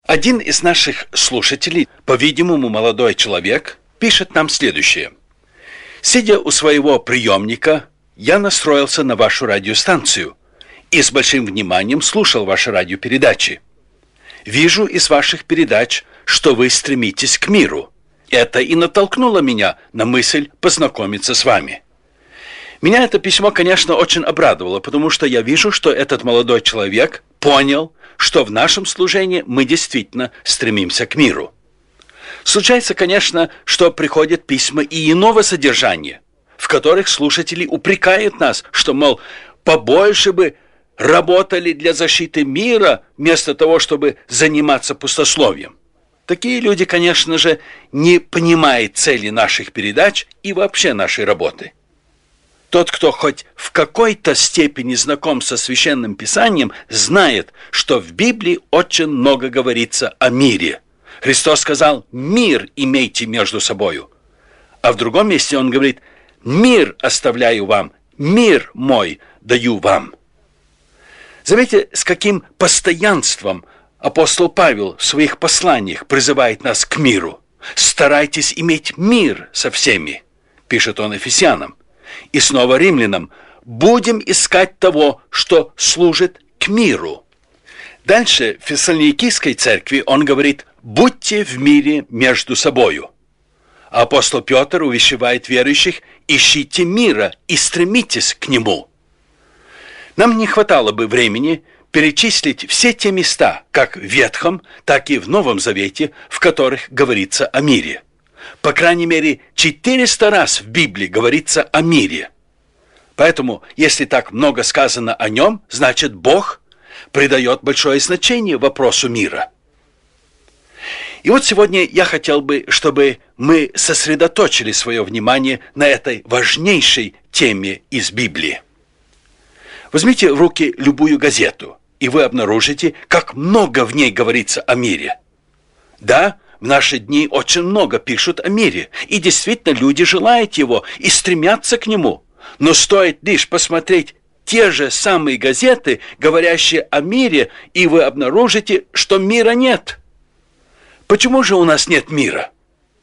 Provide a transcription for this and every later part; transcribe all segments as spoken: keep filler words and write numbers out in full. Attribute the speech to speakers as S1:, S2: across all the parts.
S1: Один из наших слушателей, по-видимому, молодой человек, пишет нам следующее. «Сидя у своего приемника, я настроился на вашу радиостанцию и с большим вниманием слушал ваши радиопередачи. Вижу из ваших передач, что вы стремитесь к миру. Это и натолкнуло меня на мысль познакомиться с вами». Меня это письмо, конечно, очень обрадовало, потому что я вижу, что этот молодой человек понял, что в нашем служении мы действительно стремимся к миру. Случается, конечно, что приходят письма и иного содержания, в которых слушатели упрекают нас, что, мол, побольше бы работали для защиты мира, вместо того, чтобы заниматься пустословием. Такие люди, конечно же, не понимают цели наших передач и вообще нашей работы. Тот, кто хоть в какой-то степени знаком со Священным Писанием, знает, что в Библии очень много говорится о мире. Христос сказал: «Мир имейте между собою». А в другом месте Он говорит: «Мир оставляю вам, мир мой даю вам». Заметьте, с каким постоянством апостол Павел в своих посланиях призывает нас к миру. «Старайтесь иметь мир со всеми», пишет он Ефесянам. И снова римлянам: «Будем искать того, что служит к миру». Дальше в Фессалоникийской церкви он говорит: «Будьте в мире между собою». А апостол Петр увещевает верующих: «Ищите мира и стремитесь к нему». Нам не хватало бы времени перечислить все те места, как в Ветхом, так и в Новом Завете, в которых говорится о мире. По крайней мере, четыреста раз в Библии говорится о мире. Поэтому, если так много сказано о нем, значит, Бог придает большое значение вопросу мира. И вот сегодня я хотел бы, чтобы мы сосредоточили свое внимание на этой важнейшей теме из Библии. Возьмите в руки любую газету, и вы обнаружите, как много в ней говорится о мире. Да, в наши дни очень много пишут о мире, и действительно люди желают его и стремятся к нему. Но стоит лишь посмотреть те же самые газеты, говорящие о мире, и вы обнаружите, что мира нет. Почему же у нас нет мира?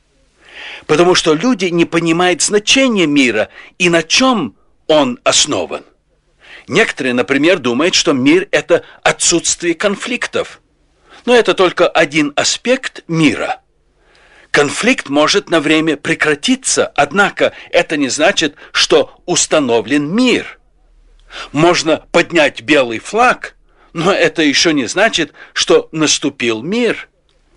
S1: Потому что люди не понимают значения мира и на чем он основан. Некоторые, например, думают, что мир – это отсутствие конфликтов. Но это только один аспект мира. Конфликт может на время прекратиться, однако это не значит, что установлен мир. Можно поднять белый флаг, но это еще не значит, что наступил мир.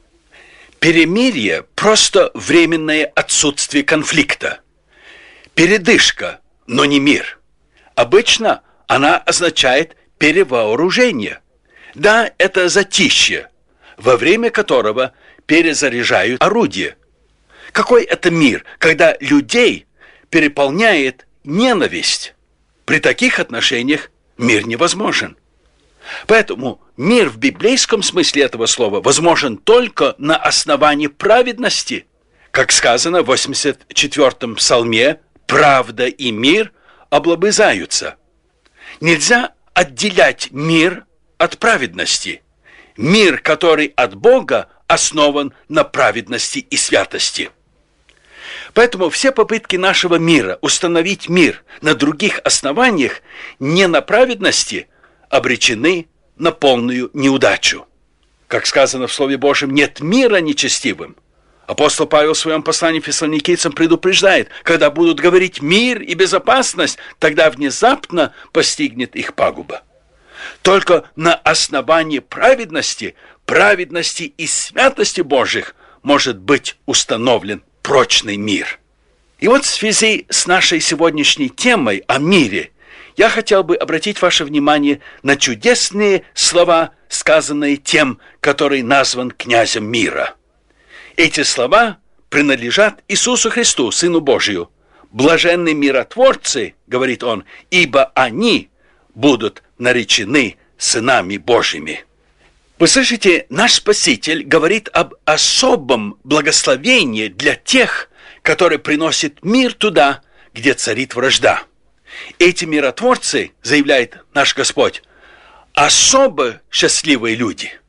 S1: Перемирие – просто временное отсутствие конфликта. Передышка, но не мир. Обычно она означает перевооружение. Да, это затишье, во время которого перезаряжают орудия. Какой это мир, когда людей переполняет ненависть? При таких отношениях мир невозможен. Поэтому мир в библейском смысле этого слова возможен только на основании праведности. Как сказано в восемьдесят четвёртом псалме: «Правда и мир облобызаются». Нельзя отделять мир от праведности. Мир, который от Бога, основан на праведности и святости. Поэтому все попытки нашего мира установить мир на других основаниях, не на праведности, обречены на полную неудачу. Как сказано в Слове Божьем: «Нет мира нечестивым». Апостол Павел в своем послании фессалоникийцам предупреждает: когда будут говорить мир и безопасность, тогда внезапно постигнет их пагуба. Только на основании праведности, праведности и святости Божьих может быть установлен прочный мир. И вот в связи с нашей сегодняшней темой о мире я хотел бы обратить ваше внимание на чудесные слова, сказанные тем, который назван князем мира. Эти слова принадлежат Иисусу Христу, Сыну Божию. «Блаженны миротворцы, — говорит он, — ибо они будут наречены сынами Божьими». Вы слышите, наш Спаситель говорит об особом благословении для тех, которые приносят мир туда, где царит вражда. Эти миротворцы, заявляет наш Господь, особо счастливые люди.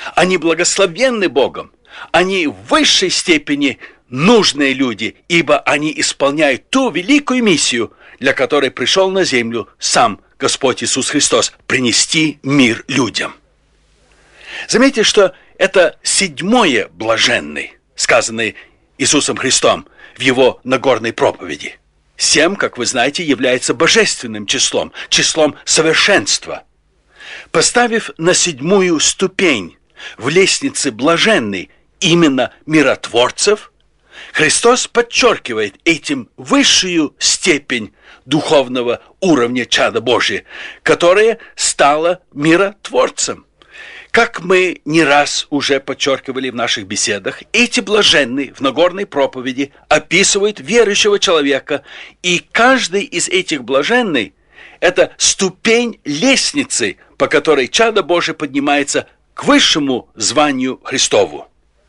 S1: Они благословенны Богом. Они в высшей степени нужные люди, ибо они исполняют ту великую миссию, для которой пришел на землю сам Господь Иисус Христос – принести мир людям. Заметьте, что это седьмое блаженный, сказанный Иисусом Христом в Его Нагорной проповеди. Семь, как вы знаете, является божественным числом, числом совершенства. Поставив на седьмую ступень в лестнице блаженной именно миротворцев, Христос подчеркивает этим высшую степень духовного уровня чада Божия, которая стала миротворцем. Как мы не раз уже подчеркивали в наших беседах, эти блаженные в Нагорной проповеди описывают верующего человека, и каждый из этих блаженных – это ступень лестницы, по которой чадо Божие поднимается к высшему званию Христову.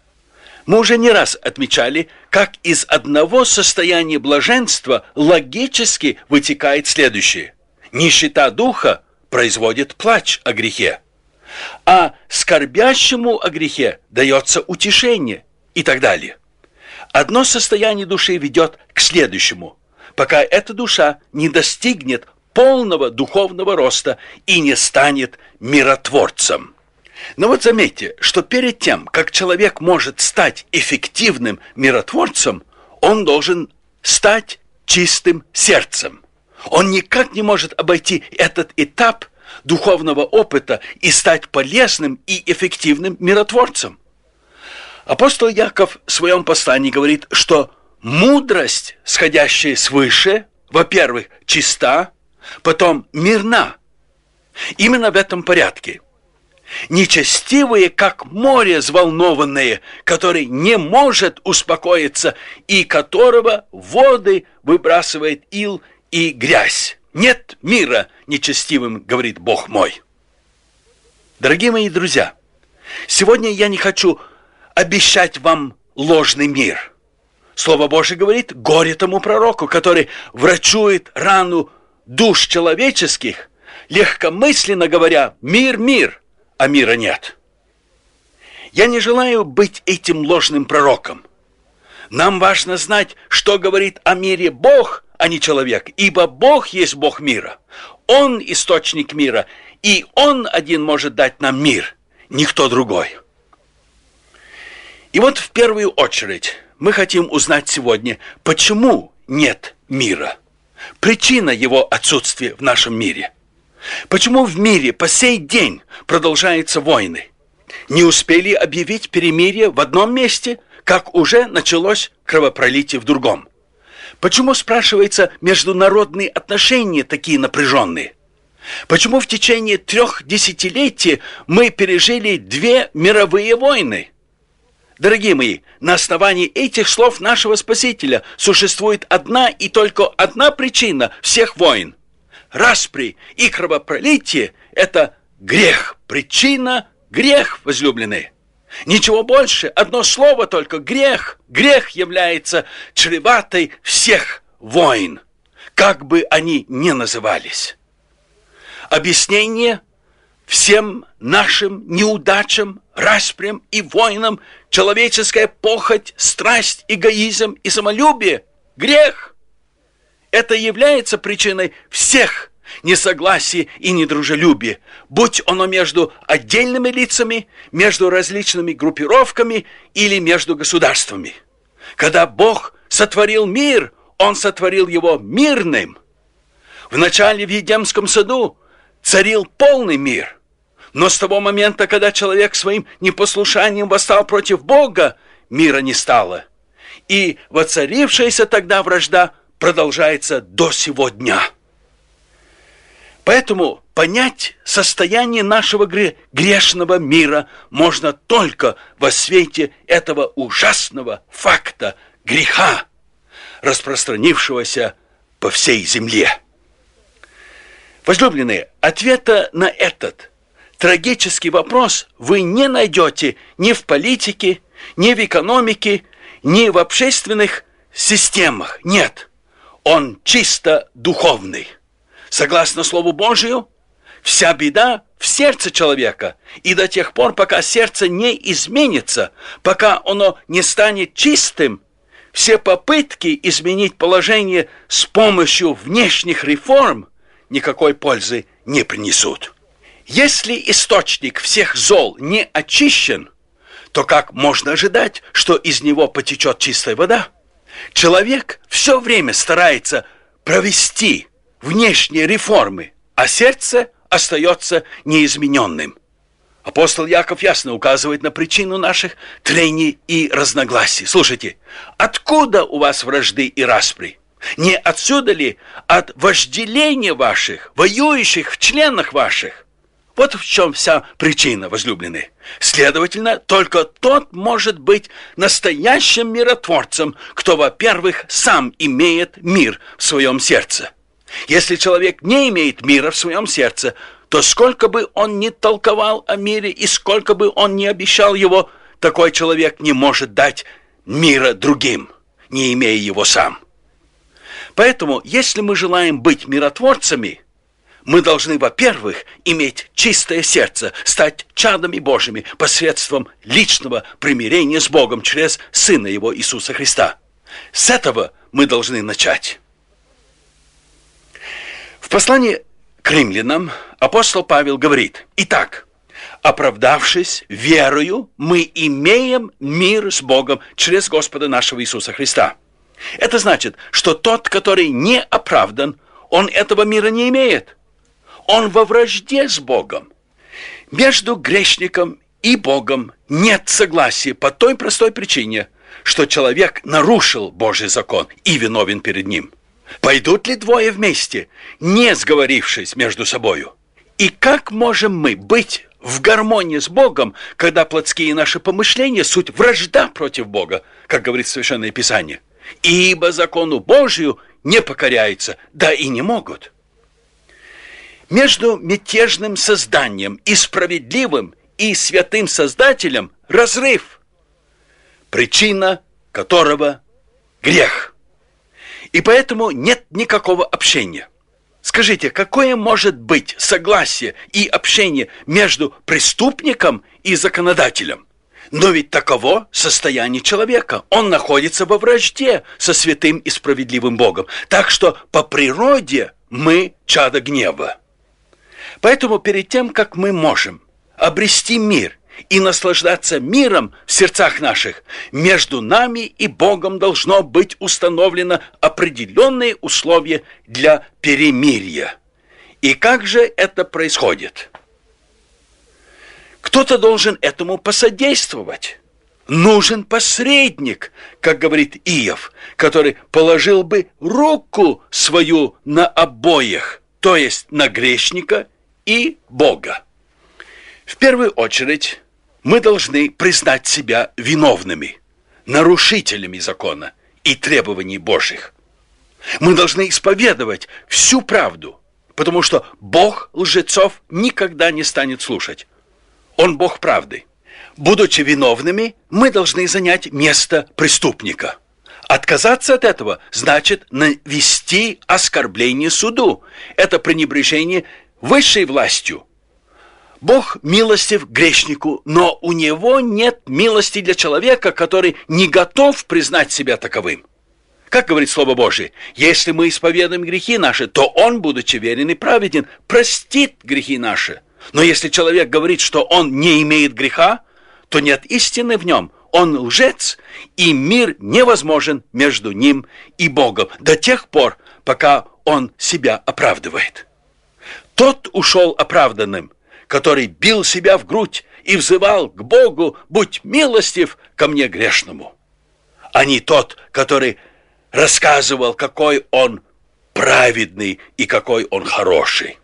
S1: Мы уже не раз отмечали, как из одного состояния блаженства логически вытекает следующее. Нищета духа производит плач о грехе, а скорбящему о грехе дается утешение и так далее. Одно состояние души ведет к следующему, пока эта душа не достигнет полного духовного роста и не станет миротворцем. Но вот заметьте, что перед тем, как человек может стать эффективным миротворцем, он должен стать чистым сердцем. Он никак не может обойти этот этап духовного опыта и стать полезным и эффективным миротворцем. Апостол Яков в своем послании говорит, что мудрость, сходящая свыше, во-первых, чиста, потом мирна. Именно в этом порядке. Нечестивые, как море взволнованное, который не может успокоиться и которого воды выбрасывает ил и грязь. Нет мира нечестивым, говорит Бог мой. Дорогие мои друзья, сегодня я не хочу обещать вам ложный мир. Слово Божие говорит: горе тому пророку, который врачует рану душ человеческих, легкомысленно говоря: мир, мир, а мира нет. Я не желаю быть этим ложным пророком. Нам важно знать, что говорит о мире Бог, а не человек, ибо Бог есть Бог мира. Он источник мира, и Он один может дать нам мир, никто другой. И вот в первую очередь мы хотим узнать сегодня, почему нет мира. Причина его отсутствия в нашем мире. Почему в мире по сей день продолжаются войны? Не успели объявить перемирие в одном месте, как уже началось кровопролитие в другом? Почему, спрашивается, международные отношения такие напряженные? Почему в течение трех десятилетий мы пережили две мировые войны? Дорогие мои, на основании этих слов нашего Спасителя существует одна и только одна причина всех войн. Распри и кровопролитие – это грех. Причина – грех, возлюбленные. Ничего больше, одно слово только – грех. Грех является чреватой всех войн, как бы они ни назывались. Объяснение всем нашим неудачам, распрям и войнам – человеческая похоть, страсть, эгоизм и самолюбие – грех. Это является причиной всех несогласий и недружелюбия, будь оно между отдельными лицами, между различными группировками или между государствами. Когда Бог сотворил мир, Он сотворил его мирным. Вначале в Едемском саду царил полный мир, но с того момента, когда человек своим непослушанием восстал против Бога, мира не стало. И воцарившаяся тогда вражда продолжается до сего дня. Поэтому понять состояние нашего грешного мира можно только во свете этого ужасного факта греха, распространившегося по всей земле. Возлюбленные, ответа на этот трагический вопрос вы не найдете ни в политике, ни в экономике, ни в общественных системах. Нет. Он чисто духовный. Согласно Слову Божию, Вся беда в сердце человека. И до тех пор, пока сердце не изменится, пока оно не станет чистым, все попытки изменить положение с помощью внешних реформ никакой пользы не принесут. Если источник всех зол не очищен, то как можно ожидать, что из него потечет чистая вода? Человек все время старается провести внешние реформы, а сердце остается неизмененным. Апостол Яков ясно указывает на причину наших трений и разногласий. Слушайте, откуда у вас вражды и распри? Не отсюда ли от вожделения ваших, воюющих в членах ваших? Вот в чем вся причина, возлюбленные. Следовательно, только тот может быть настоящим миротворцем, кто, во-первых, сам имеет мир в своем сердце. Если человек не имеет мира в своем сердце, то сколько бы он ни толковал о мире и сколько бы он ни обещал его, такой человек не может дать мира другим, не имея его сам. Поэтому, если мы желаем быть миротворцами, мы должны, во-первых, иметь чистое сердце, стать чадами Божьими посредством личного примирения с Богом через Сына Его Иисуса Христа. С этого мы должны начать. В послании к римлянам апостол Павел говорит: «Итак, оправдавшись верою, мы имеем мир с Богом через Господа нашего Иисуса Христа». Это значит, что тот, который не оправдан, он этого мира не имеет. Он во вражде с Богом. Между грешником и Богом нет согласия по той простой причине, что человек нарушил Божий закон и виновен перед ним. Пойдут ли двое вместе, не сговорившись между собою? И как можем мы быть в гармонии с Богом, когда плотские наши помышления суть вражда против Бога, как говорит Священное Писание? Ибо закону Божию не покоряются, да и не могут. Между мятежным созданием и справедливым и святым Создателем разрыв, причина которого грех. И поэтому нет никакого общения. Скажите, какое может быть согласие и общение между преступником и законодателем? Но ведь таково состояние человека. Он находится во вражде со святым и справедливым Богом. Так что по природе мы чада гнева. Поэтому перед тем, как мы можем обрести мир и наслаждаться миром в сердцах наших, между нами и Богом должно быть установлено определенные условия для перемирия. И как же это происходит? Кто-то должен этому посодействовать. Нужен посредник, как говорит Иов, который положил бы руку свою на обоих, то есть на грешника и Бога. В первую очередь, мы должны признать себя виновными, нарушителями закона и требований Божьих. Мы должны исповедовать всю правду, потому что Бог лжецов никогда не станет слушать. Он Бог правды. Будучи виновными, мы должны занять место преступника. Отказаться от этого значит навести оскорбление суду. Это пренебрежение высшей властью. Бог милостив грешнику, но у него нет милости для человека, который не готов признать себя таковым. Как говорит Слово Божие, если мы исповедуем грехи наши, то Он, будучи верен и праведен, простит грехи наши. Но если человек говорит, что он не имеет греха, то нет истины в нем. Он лжец, и мир невозможен между ним и Богом до тех пор, пока он себя оправдывает. Тот ушел оправданным, который бил себя в грудь и взывал к Богу: «Будь милостив ко мне грешному», а не тот, который рассказывал, какой он праведный и какой он хороший.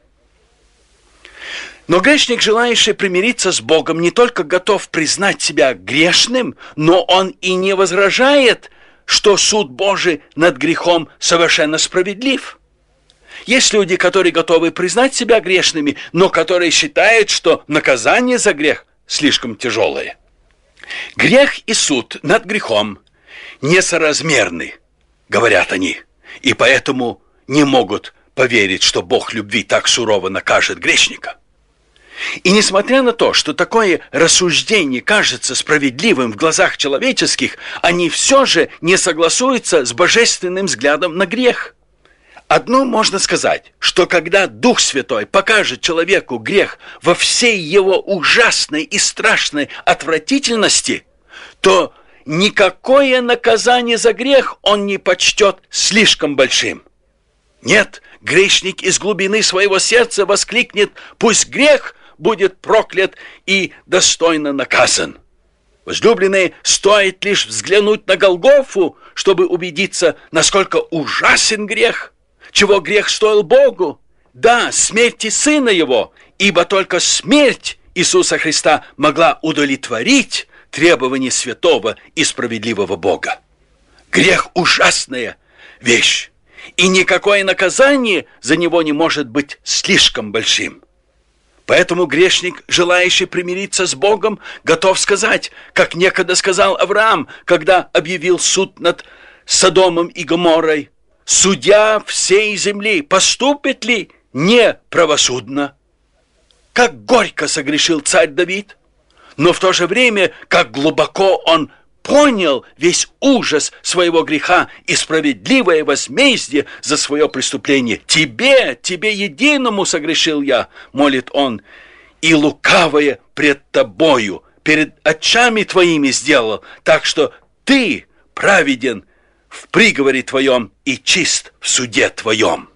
S1: Но грешник, желающий примириться с Богом, не только готов признать себя грешным, но он и не возражает, что суд Божий над грехом совершенно справедлив. Есть люди, которые готовы признать себя грешными, но которые считают, что наказание за грех слишком тяжелое. Грех и суд над грехом несоразмерны, говорят они, и поэтому не могут поверить, что Бог любви так сурово накажет грешника. И несмотря на то, что такое рассуждение кажется справедливым в глазах человеческих, они все же не согласуются с божественным взглядом на грех. Одно можно сказать, что когда Дух Святой покажет человеку грех во всей его ужасной и страшной отвратительности, то никакое наказание за грех он не почтет слишком большим. Нет, грешник из глубины своего сердца воскликнет: «Пусть грех будет проклят и достойно наказан». Возлюбленные, стоит лишь взглянуть на Голгофу, чтобы убедиться, насколько ужасен грех. Чего грех стоил Богу? Да, смерти Сына Его, ибо только смерть Иисуса Христа могла удовлетворить требования святого и справедливого Бога. Грех – ужасная вещь, и никакое наказание за него не может быть слишком большим. Поэтому грешник, желающий примириться с Богом, готов сказать, как некогда сказал Авраам, когда объявил суд над Содомом и Гоморрой: «Судья всей земли поступит ли неправосудно?» Как горько согрешил царь Давид, но в то же время, как глубоко он понял весь ужас своего греха и справедливое возмездие за свое преступление. «Тебе, тебе единому согрешил я», — молит он, «и лукавое пред тобою, перед очами твоими сделал, так что ты праведен в приговоре твоем и чист в суде твоем».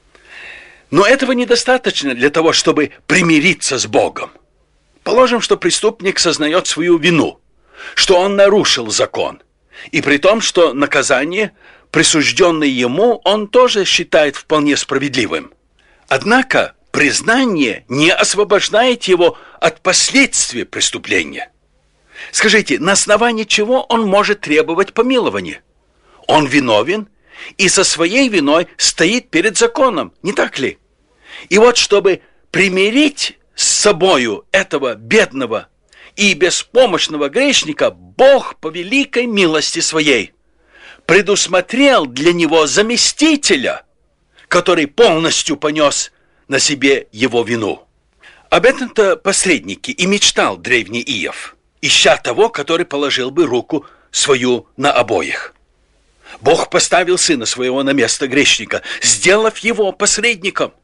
S1: Но этого недостаточно для того, чтобы примириться с Богом. Положим, что преступник сознает свою вину, что он нарушил закон, и при том, что наказание, присужденное ему, он тоже считает вполне справедливым. Однако признание не освобождает его от последствий преступления. Скажите, на основании чего он может требовать помилования? Он виновен и со своей виной стоит перед законом, не так ли? И вот, чтобы примирить с собою этого бедного и беспомощного грешника, Бог по великой милости своей предусмотрел для него заместителя, который полностью понес на себе его вину. Об этом-то посреднике и мечтал древний Иов, ища того, который положил бы руку свою на обоих. Бог поставил сына своего на место грешника, сделав его посредником.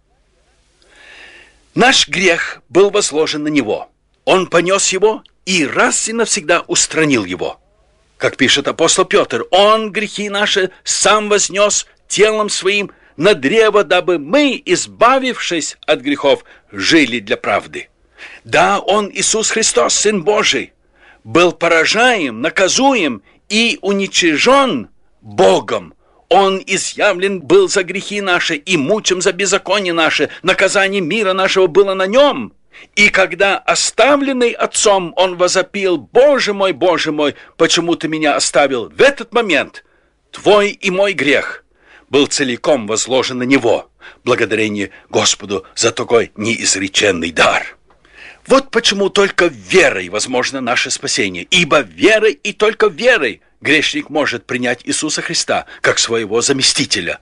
S1: Наш грех был возложен на него. Он понес его и раз и навсегда устранил его. Как пишет апостол Петр: «Он грехи наши сам вознес телом своим на древо, дабы мы, избавившись от грехов, жили для правды». Да, Он, Иисус Христос, Сын Божий, был поражаем, наказуем и уничижен Богом. Он изъявлен был за грехи наши и мучим за беззаконие наше. Наказание мира нашего было на нем. И когда, оставленный Отцом, он возопил: «Боже мой, Боже мой, почему ты меня оставил?» В этот момент твой и мой грех был целиком возложен на него. Благодарение Господу за такой неизреченный дар. Вот почему только верой возможно наше спасение. Ибо верой и только верой грешник может принять Иисуса Христа как своего заместителя,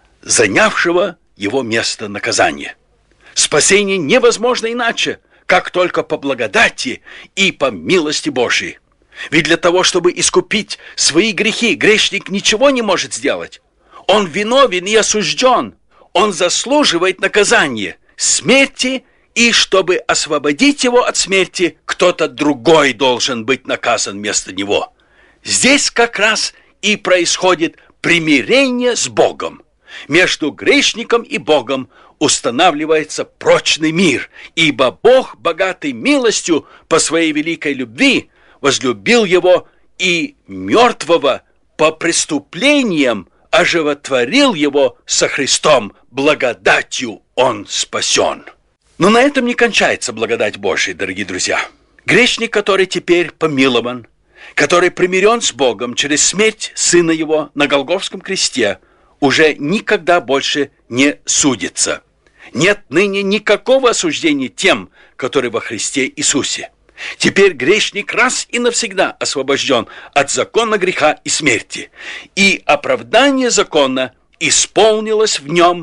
S1: занявшего его место наказания. Спасение невозможно иначе, как только по благодати и по милости Божьей. Ведь для того, чтобы искупить свои грехи, грешник ничего не может сделать. Он виновен и осужден. Он заслуживает наказания, смерти, и чтобы освободить его от смерти, кто-то другой должен быть наказан вместо него. Здесь как раз и происходит примирение с Богом. Между грешником и Богом устанавливается прочный мир, ибо Бог, богатый милостью по своей великой любви, возлюбил его и мертвого по преступлениям оживотворил его со Христом, благодатью он спасен. Но на этом не кончается благодать Божия, дорогие друзья. Грешник, который теперь помилован, который примирен с Богом через смерть Сына Его на Голгофском кресте, уже никогда больше не судится. Нет ныне никакого осуждения тем, которые во Христе Иисусе. Теперь грешник раз и навсегда освобожден от закона греха и смерти, и оправдание закона исполнилось в нем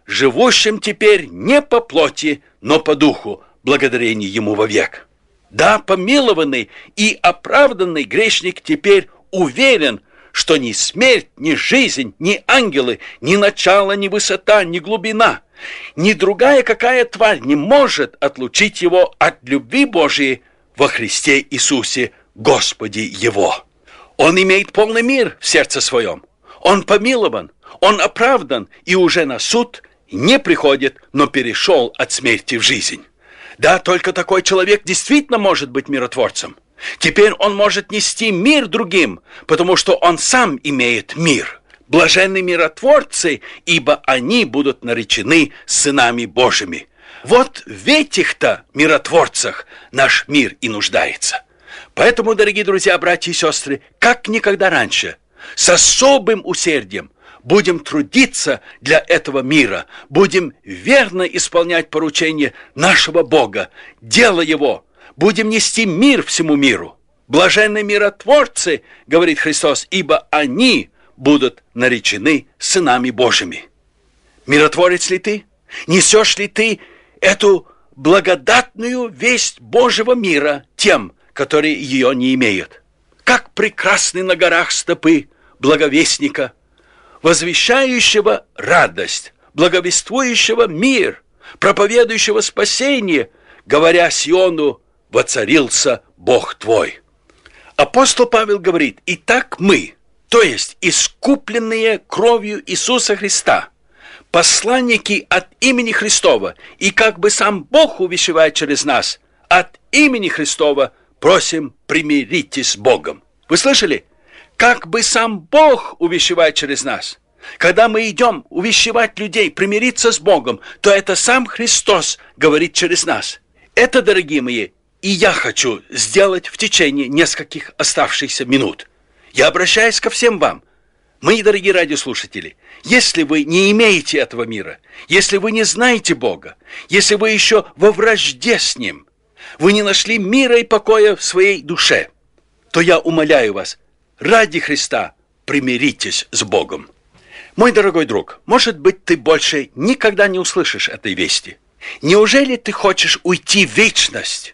S1: живущим теперь не по плоти, но по духу, благодарение Ему вовек. Да, помилованный и оправданный грешник теперь уверен, что ни смерть, ни жизнь, ни ангелы, ни начало, ни высота, ни глубина, ни другая какая тварь не может отлучить его от любви Божией во Христе Иисусе, Господе его. Он имеет полный мир в сердце своем. Он помилован, он оправдан и уже на суд не приходит, но перешел от смерти в жизнь. Да, только такой человек действительно может быть миротворцем. Теперь он может нести мир другим, потому что он сам имеет мир. Блаженны миротворцы, ибо они будут наречены сынами Божьими. Вот в этих-то миротворцах наш мир и нуждается. Поэтому, дорогие друзья, братья и сестры, как никогда раньше, с особым усердием будем трудиться для этого мира, будем верно исполнять поручения нашего Бога, дело Его, будем нести мир всему миру. Блаженны миротворцы, говорит Христос, ибо они будут наречены сынами Божьими. Миротворец ли ты? Несешь ли ты эту благодатную весть Божьего мира тем, которые ее не имеют? Как прекрасны на горах стопы благовестника, возвещающего радость, благовествующего мир, проповедующего спасение, говоря Сиону: «Воцарился Бог твой». Апостол Павел говорит: «Итак мы, то есть искупленные кровью Иисуса Христа, посланники от имени Христова, и как бы сам Бог увещевает через нас, от имени Христова просим, примиритесь с Богом». Вы слышали? Как бы сам Бог увещевает через нас. Когда мы идем увещевать людей примириться с Богом, то это сам Христос говорит через нас. Это, дорогие мои, и я хочу сделать в течение нескольких оставшихся минут. Я обращаюсь ко всем вам, мои дорогие радиослушатели. Если вы не имеете этого мира, если вы не знаете Бога, если вы еще во вражде с Ним, вы не нашли мира и покоя в своей душе, то я умоляю вас, ради Христа примиритесь с Богом. Мой дорогой друг, может быть, ты больше никогда не услышишь этой вести. Неужели ты хочешь уйти в вечность,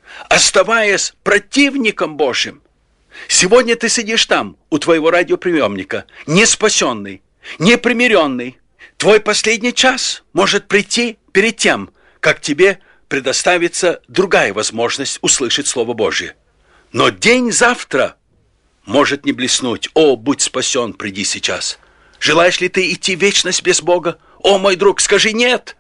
S1: оставаясь противником Божьим? Сегодня ты сидишь там, у твоего радиоприемника, не спасенный, не примиренный. Твой последний час может прийти перед тем, как тебе предоставится другая возможность услышать Слово Божье. Но день завтра может не блеснуть. О, будь спасен, приди сейчас. Желаешь ли ты идти в вечность без Бога? О, мой друг, скажи нет.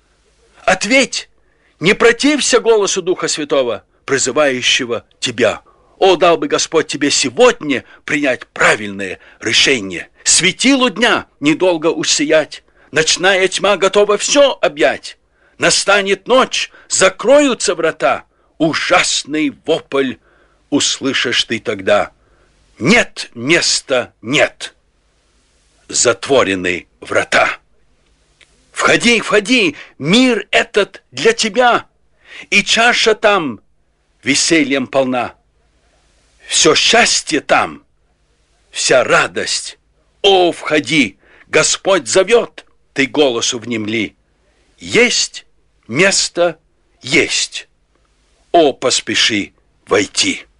S1: Ответь, не протився голосу Духа Святого, призывающего тебя. О, дал бы Господь тебе сегодня принять правильное решение. Светилу дня недолго усиять, ночная тьма готова все объять. Настанет ночь, закроются врата, ужасный вопль услышишь ты тогда. Нет места, нет. Затворены врата. Входи, входи, мир этот для тебя, и чаша там весельем полна. Все счастье там, вся радость. О, входи, Господь зовет, ты голосу внемли. Есть место, есть. О, поспеши войти.